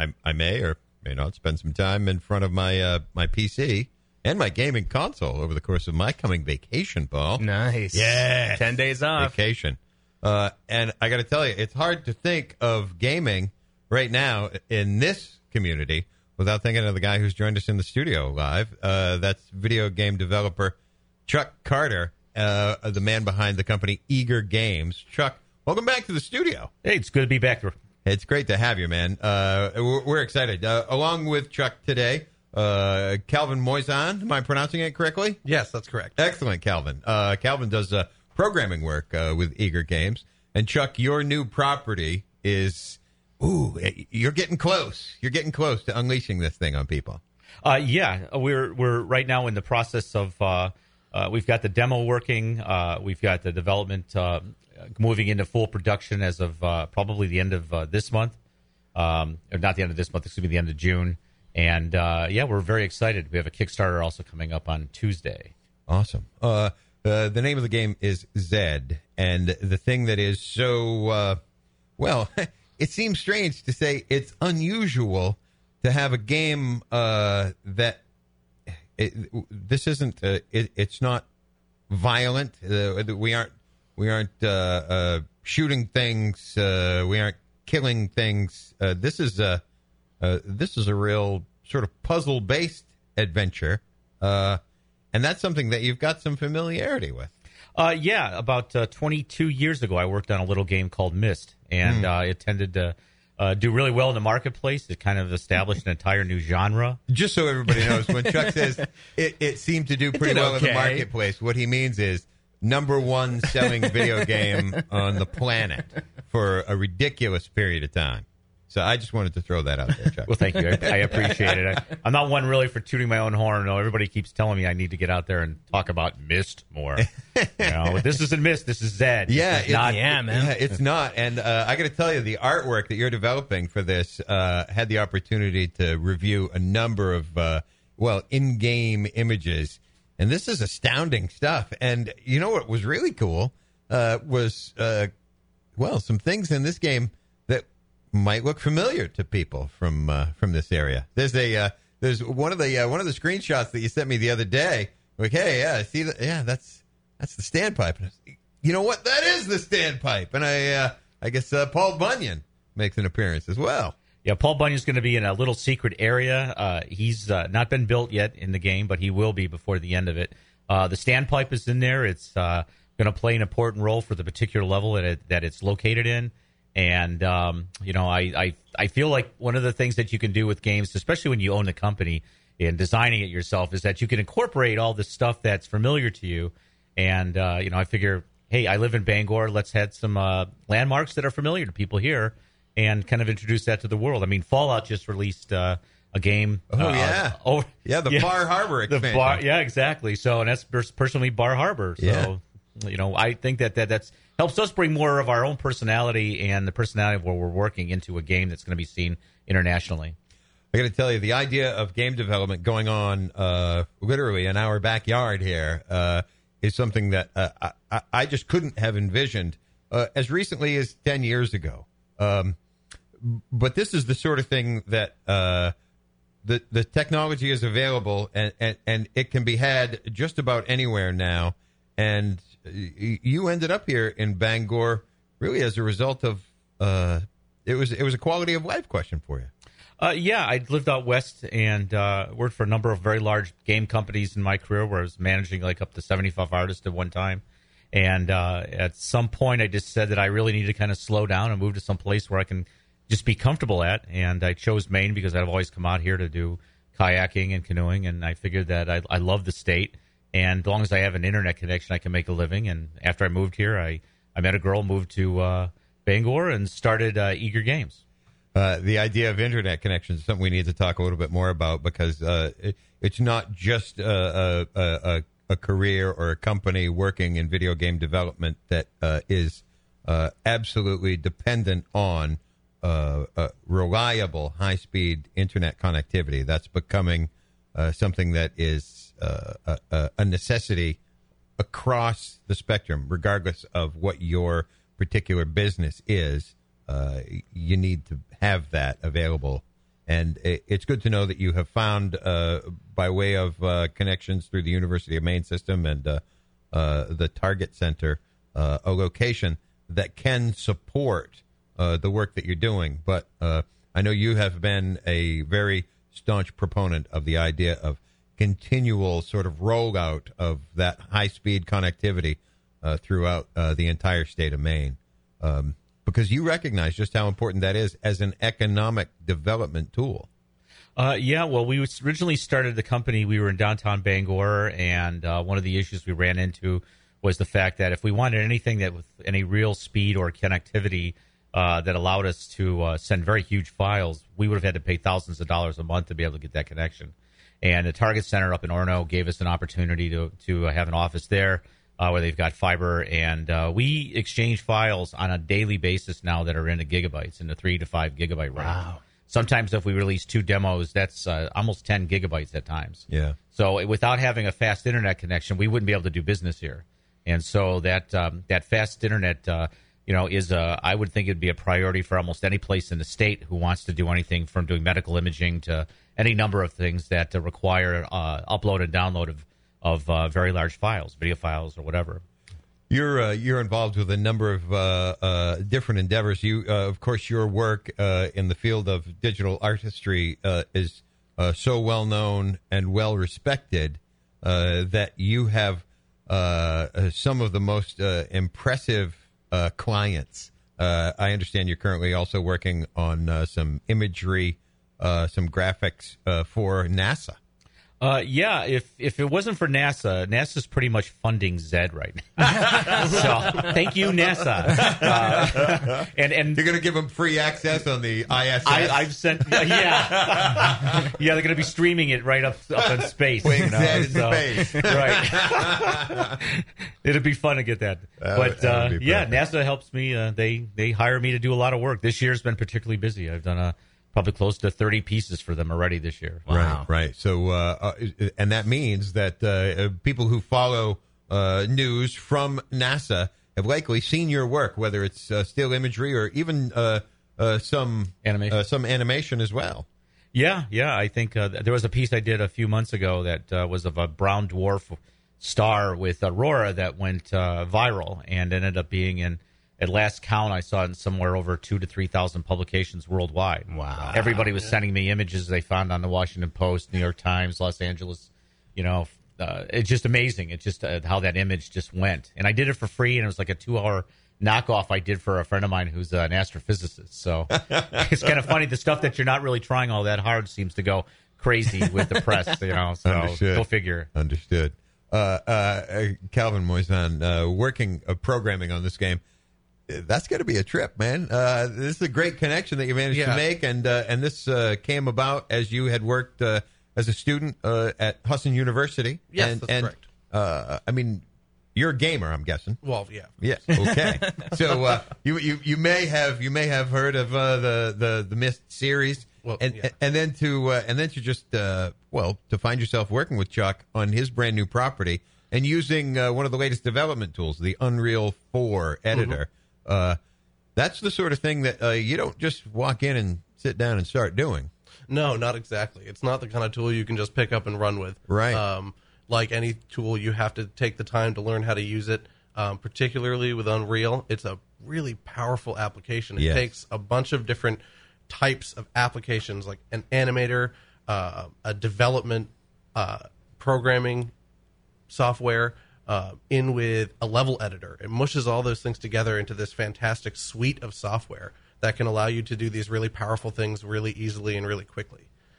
I may or may not spend some time in front of my my PC and my gaming console over the course of my coming vacation, Paul. Nice. Yeah. 10 days off. Vacation. And I got to tell you, it's hard to think of gaming right now in this community without thinking of the guy who's joined us in the studio live. That's video game developer Chuck Carter, the man behind the company Eager Games. Chuck, welcome back to the studio. Hey, it's good to be back here. It's great to have you, man. We're excited. Along with Chuck today, Calvin Moisan. Am I pronouncing it correctly? Yes, that's correct. Excellent, Calvin. Calvin does programming work with Eager Games. And Chuck, your new property is, you're getting close. You're getting close to unleashing this thing on people. Yeah, we're right now in the process of, we've got the demo working. We've got the development moving into full production as of probably the end of this month. Or not the end of this month, excuse me, the end of June. And, yeah, we're very excited. We have a Kickstarter also coming up on Tuesday. Awesome. The name of the game is Zed. And the thing that is so, well, it seems strange to say it's unusual to have a game that this isn't, it's not violent. We aren't shooting things. We aren't killing things. This is a real sort of puzzle-based adventure, and that's something that you've got some familiarity with. Yeah, about 22 years ago, I worked on a little game called Myst, and it tended to do really well in the marketplace. It kind of established an entire new genre. Just so everybody knows, when Chuck says it seemed to do pretty well in the marketplace, what he means is number one selling video game on the planet for a ridiculous period of time. So I just wanted to throw that out there, Chuck. Well, thank you. I appreciate it. I'm not one really for tooting my own horn. No, everybody keeps telling me I need to get out there and talk about Myst more. This isn't Myst. This is Zed. Yeah, man. Yeah, it's not. And I got to tell you, the artwork that you're developing for this had the opportunity to review a number of, in-game images. And this is astounding stuff. And you know what was really cool was, some things in this game that might look familiar to people from this area. There's one of the screenshots that you sent me the other day. Like, hey, yeah, see that? Yeah, that's the standpipe. And you know what? That is the standpipe. And I guess Paul Bunyan makes an appearance as well. Yeah, Paul Bunyan's going to be in a little secret area. He's not been built yet in the game, but he will be before the end of it. The standpipe is in there. It's going to play an important role for the particular level that it's located in. And, I feel like one of the things that you can do with games, especially when you own the company and designing it yourself, is that you can incorporate all the stuff that's familiar to you. And, I figure, hey, I live in Bangor. Let's have some landmarks that are familiar to people here and kind of introduce that to the world. I mean, Fallout just released a game. The Bar Harbor expansion. Yeah, exactly. So, and that's personally Bar Harbor. So, I think that's helps us bring more of our own personality and the personality of where we're working into a game that's going to be seen internationally. I got to tell you, the idea of game development going on literally in our backyard here is something that I just couldn't have envisioned as recently as 10 years ago. But this is the sort of thing that the technology is available and it can be had just about anywhere now. And you ended up here in Bangor really as a result of it was a quality of life question for you. Yeah, I lived out west and worked for a number of very large game companies in my career where I was managing like up to 75 artists at one time. And at some point, I just said that I really needed to kind of slow down and move to some place where I can just be comfortable at. And I chose Maine because I've always come out here to do kayaking and canoeing. And I figured that I love the state. And as long as I have an internet connection, I can make a living. And after I moved here, I met a girl, moved to Bangor, and started Eager Games. The idea of internet connections is something we need to talk a little bit more about because it's not just a career or a company working in video game development that is absolutely dependent on reliable, high-speed internet connectivity. That's becoming something that is a necessity across the spectrum, regardless of what your particular business is. You need to have that available And it's good to know that you have found, by way of connections through the University of Maine system and the Target Center, a location that can support the work that you're doing. But I know you have been a very staunch proponent of the idea of continual sort of rollout of that high-speed connectivity throughout the entire state of Maine, because you recognize just how important that is as an economic development tool. Yeah, well, we originally started the company. We were in downtown Bangor, and one of the issues we ran into was the fact that if we wanted anything that with any real speed or connectivity that allowed us to send very huge files, we would have had to pay thousands of dollars a month to be able to get that connection. And the Target Center up in Orono gave us an opportunity to have an office there where they've got fiber, and we exchange files on a daily basis now that are in the gigabytes, in the 3 to 5 gigabyte range. Wow. Sometimes if we release 2 demos, that's almost 10 gigabytes at times. Yeah. So without having a fast internet connection, we wouldn't be able to do business here. And so that fast internet, is I would think it'd be a priority for almost any place in the state who wants to do anything from doing medical imaging to any number of things that require upload and download of very large files, video files or whatever. You're involved with a number of different endeavors. You, of course, your work in the field of digital artistry is so well known and well respected that you have some of the most impressive clients. I understand you're currently also working on some imagery, some graphics for NASA. Yeah, if it wasn't for NASA's pretty much funding Zed right now. So thank you, NASA. And you're going to give them free access on the ISS. I've sent, yeah, they're going to be streaming it right up in space. Zed in space, right? It'd be fun to get that. But yeah, NASA helps me. They hire me to do a lot of work. This year's been particularly busy. I've done probably close to 30 pieces for them already this year. Wow. Right. So, and that means that people who follow news from NASA have likely seen your work, whether it's still imagery or even some animation as well. Yeah. I think there was a piece I did a few months ago that was of a brown dwarf star with Aurora that went viral and ended up being in. At last count, I saw it in somewhere over 2,000 to 3,000 publications worldwide. Wow. Everybody was sending me images they found on the Washington Post, New York Times, Los Angeles. It's just amazing. It's just how that image just went. And I did it for free, and it was like a 2-hour knockoff I did for a friend of mine who's an astrophysicist. So it's kind of funny. The stuff that you're not really trying all that hard seems to go crazy with the press, So Understood. Go figure. Understood. Calvin Moisan, working programming on this game. That's going to be a trip, man. This is a great connection that you managed to make, and this came about as you had worked as a student at Husson University. Yes, that's correct. I mean, you're a gamer, I'm guessing. Well, yeah. Yes. Okay. So you may have heard of the Myst series, Well, and then to just to find yourself working with Chuck on his brand new property and using one of the latest development tools, the Unreal 4 editor. Mm-hmm. That's the sort of thing that you don't just walk in and sit down and start doing. No, not exactly. It's not the kind of tool you can just pick up and run with. Right. Like any tool, you have to take the time to learn how to use it, particularly with Unreal. It's a really powerful application. It takes a bunch of different types of applications, like an animator, a development programming software, in with a level editor. It mushes all those things together into this fantastic suite of software that can allow you to do these really powerful things really easily and really quickly.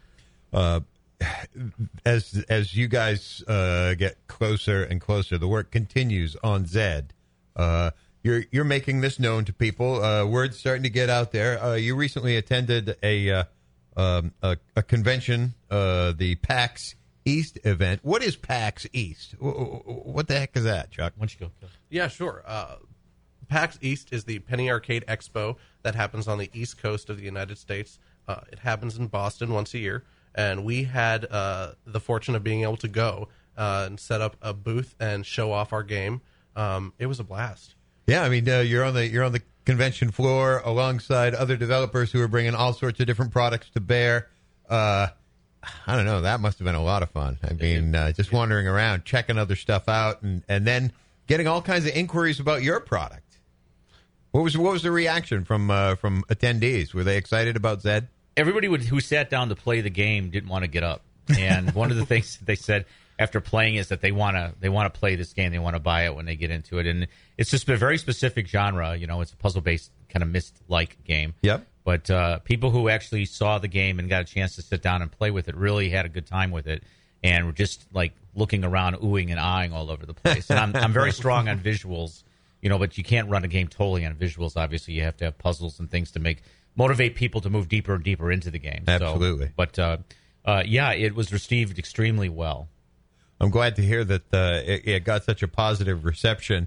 As you guys get closer and closer, the work continues on Zed. You're making this known to people. Word's starting to get out there. You recently attended a convention, the PAX East event. What is PAX East? What the heck is that, Chuck? Why don't you go? Yeah, sure. PAX East is the Penny Arcade Expo that happens on the East Coast of the United States. It happens in Boston once a year, and we had the fortune of being able to go and set up a booth and show off our game. It was a blast. Yeah, I mean, you're on the convention floor alongside other developers who are bringing all sorts of different products to bear. I don't know. That must have been a lot of fun. I mean, just wandering around, checking other stuff out, and then getting all kinds of inquiries about your product. What was the reaction from attendees? Were they excited about Zed? Everybody who sat down to play the game didn't want to get up. And one of the things that they said after playing is that they want to play this game. They want to buy it when they get into it. And it's just a very specific genre. You know, it's a puzzle-based kind of Myst-like game. Yep. But people who actually saw the game and got a chance to sit down and play with it really had a good time with it. And were just like looking around, oohing and eyeing all over the place. And I'm very strong on visuals. You know, but you can't run a game totally on visuals. Obviously, you have to have puzzles and things to motivate people to move deeper and deeper into the game. Absolutely. So, but yeah, it was received extremely well. I'm glad to hear that it got such a positive reception.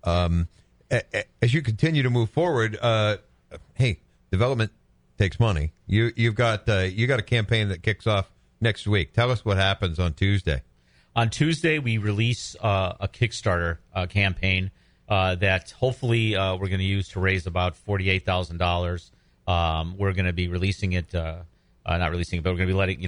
As you continue to move forward, hey, development takes money. You've got a campaign that kicks off next week. Tell us what happens on Tuesday. On Tuesday, we release a Kickstarter campaign. That hopefully we're going to use to raise about $48,000. We're going to be releasing it, not releasing it, but we're going to be letting,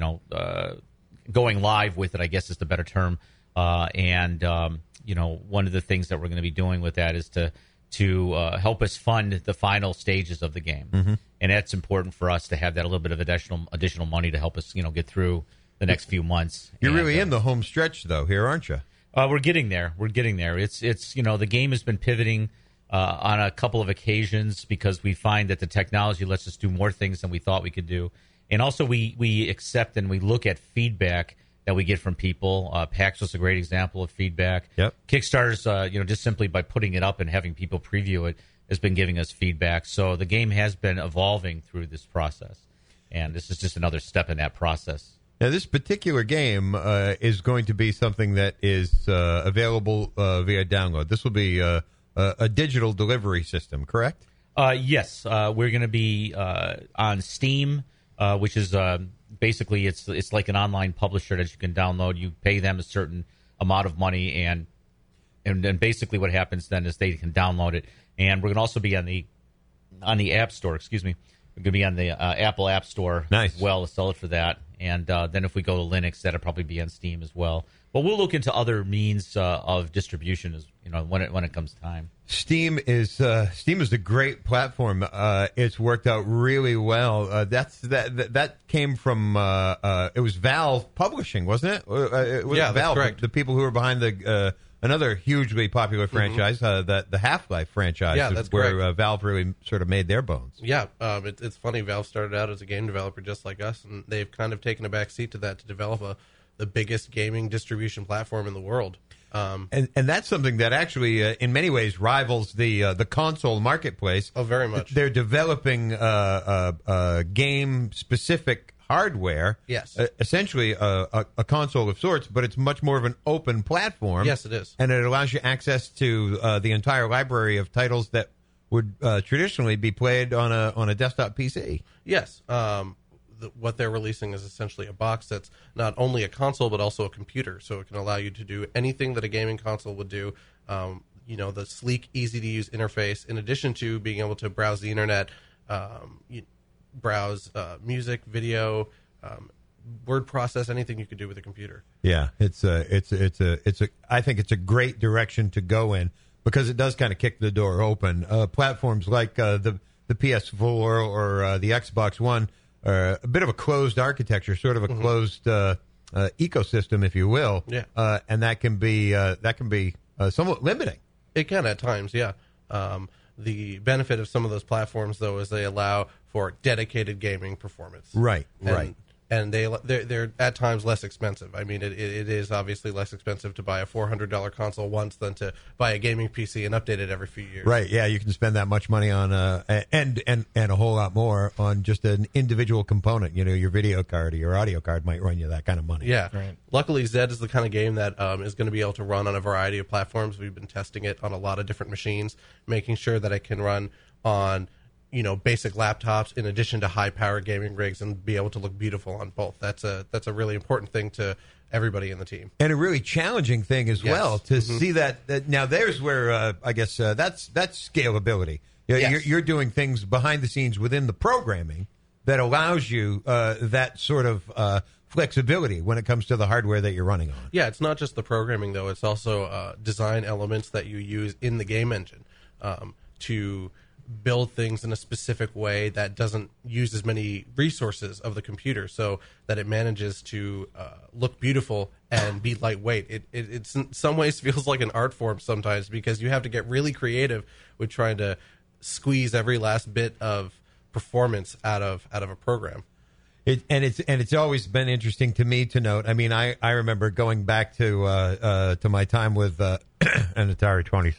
going live with it, I guess is the better term. And one of the things that we're going to be doing with that is to help us fund the final stages of the game. Mm-hmm. And that's important for us to have that a little bit of additional money to help us, get through the next few months. You're really in the home stretch, though, here, aren't you? We're getting there. It's the game has been pivoting on a couple of occasions because we find that the technology lets us do more things than we thought we could do. And also we accept and we look at feedback that we get from people. PAX was a great example of feedback. Yep. Kickstarter's, just simply by putting it up and having people preview it has been giving us feedback. So the game has been evolving through this process. And this is just another step in that process. Now, this particular game is going to be something that is available via download. This will be a digital delivery system, correct? Yes. We're going to be on Steam, which is basically it's like an online publisher that you can download. You pay them a certain amount of money, and then basically what happens then is they can download it. And we're going to also be on the App Store. Excuse me. We're going to be on the Apple App Store as well to sell it for that. And then if we go to Linux, that'll probably be on Steam as well. But we'll look into other means of distribution when it comes time. Steam is a great platform. It's worked out really well. That came from it was Valve Publishing, wasn't it? Yeah, Valve, that's correct. The people who were behind the another hugely popular franchise, the Half-Life franchise, that's where correct. Valve really sort of made their bones. Yeah, it's funny. Valve started out as a game developer just like us, and they've kind of taken a back seat to that to develop the biggest gaming distribution platform in the world. And that's something that actually, in many ways, rivals the console marketplace. Oh, very much. They're developing game-specific hardware. Yes. Essentially a console of sorts, but it's much more of an open platform. Yes, it is. And it allows you access to the entire library of titles that would traditionally be played on a desktop PC. Yes. What they're releasing is essentially a box that's not only a console but also a computer, so it can allow you to do anything that a gaming console would do. The sleek, easy-to-use interface, in addition to being able to browse the internet, browse music, video, word process, anything you could do with a computer. Yeah, I think it's a great direction to go in because it does kind of kick the door open. Platforms like the PS4 or the Xbox One are a bit of a closed architecture, sort of a closed ecosystem, if you will. Yeah, and that can be somewhat limiting. It can at times, yeah. The benefit of some of those platforms, though, is they allow for dedicated gaming performance. Right. And they're at times less expensive. I mean, it is obviously less expensive to buy a $400 console once than to buy a gaming PC and update it every few years. Right. Yeah, you can spend that much money on and a whole lot more on just an individual component. Your video card or your audio card might run you that kind of money. Yeah. Right. Luckily, Zed is the kind of game that is going to be able to run on a variety of platforms. We've been testing it on a lot of different machines, making sure that it can run on basic laptops in addition to high-powered gaming rigs and be able to look beautiful on both. That's a really important thing to everybody in the team. And a really challenging thing as well to see that. Now, there's where I guess that's scalability. Yes. You're doing things behind the scenes within the programming, that allows you that sort of flexibility when it comes to the hardware that you're running on. Yeah, it's not just the programming, though. It's also design elements that you use in the game engine to build things in a specific way that doesn't use as many resources of the computer, so that it manages to look beautiful and be lightweight. It's in some ways feels like an art form sometimes, because you have to get really creative with trying to squeeze every last bit of performance out of a program. It's always been interesting to me to note. I mean, I remember going back to my time with an Atari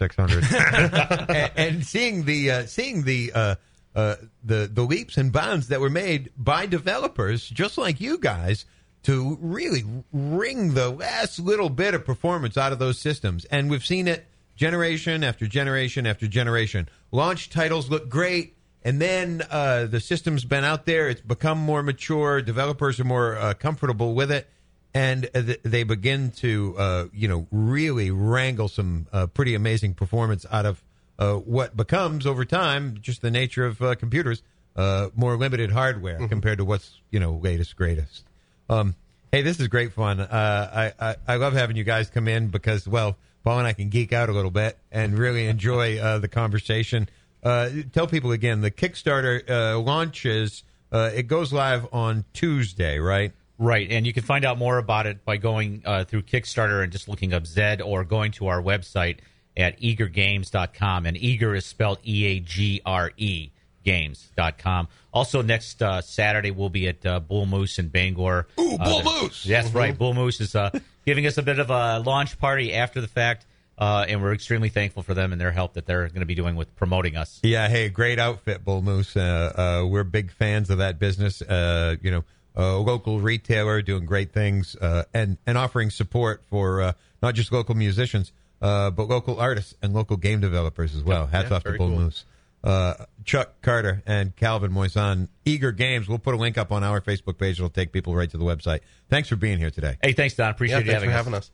2600 and seeing the leaps and bounds that were made by developers just like you guys to really wring the last little bit of performance out of those systems. And we've seen it generation after generation after generation. Launch titles look great. And then the system's been out there. It's become more mature. Developers are more comfortable with it. And they begin to, really wrangle some pretty amazing performance out of what becomes, over time, just the nature of computers, more limited hardware compared to what's, latest, greatest. Hey, this is great fun. I love having you guys come in because, well, Paul and I can geek out a little bit and really enjoy the conversation. Tell people again, the Kickstarter launches, it goes live on Tuesday, right? Right, and you can find out more about it by going through Kickstarter and just looking up Zed, or going to our website at eagergames.com, and Eager is spelled E-A-G-R-E, games.com. Also, next Saturday, we'll be at Bull Moose in Bangor. Ooh, Bull Moose! That's right, Bull Moose is giving us a bit of a launch party after the fact. And we're extremely thankful for them and their help that they're going to be doing with promoting us. Yeah, hey, great outfit, Bull Moose. We're big fans of that business. A local retailer doing great things and offering support for not just local musicians, but local artists and local game developers as well. Hats off to Bull Moose. Chuck Carter and Calvin Moisan, Eager Games. We'll put a link up on our Facebook page. It'll take people right to the website. Thanks for being here today. Hey, thanks, Don. Appreciate you having us.